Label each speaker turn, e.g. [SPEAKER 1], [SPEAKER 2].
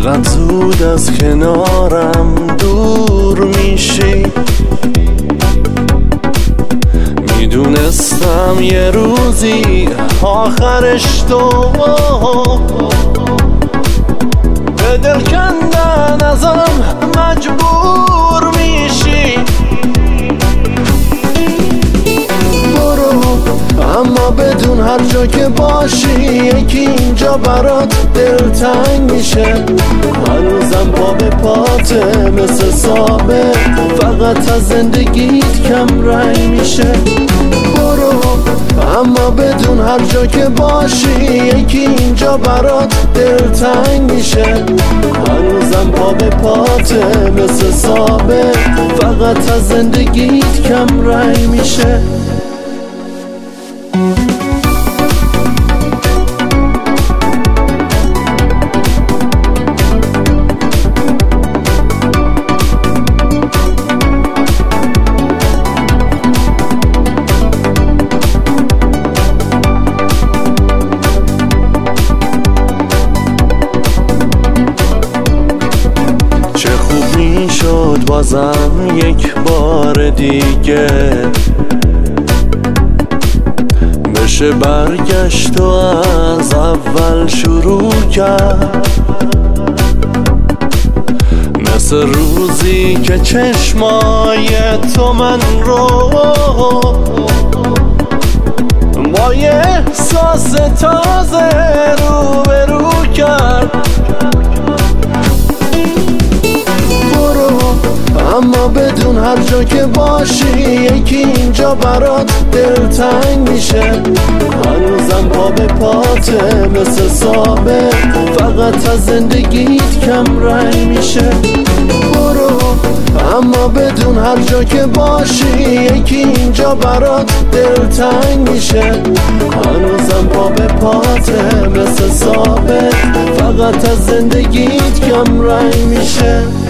[SPEAKER 1] چقدر زود از کنارم دور میشی. میدونستم یه روزی آخرش تو به دل کندن ازم مجبور میشی. برو اما بدون هر جا که باشی یکی اینجا برات دلتنگ میشه. هنوزم پا به پاته مثل ثابت، فقط از زندگیت کم رنگ میشه. برو اما بدون هر جا که باشی یکی اینجا برات دلتنگ میشه. هنوزم پا به پاته مثل ثابت، فقط از زندگیت کم رنگ میشه. شد بازم یک بار دیگه بشه برگشت و از اول شروع کرد. مثل روزی که چشمای تو من رو با یه احساس تازه روبرو کرد. اما بدون هر جا که باشی یکی اینجا برات دلتنگ میشه. هنوزم پا به پاته مثل ثابت، فقط از زندگیت کم رنگ میشه. برو اما بدون هر جا که باشی یکی اینجا برات دلتنگ میشه. هنوزم پا به پاته مثل ثابت، فقط از زندگیت کم رنگ میشه.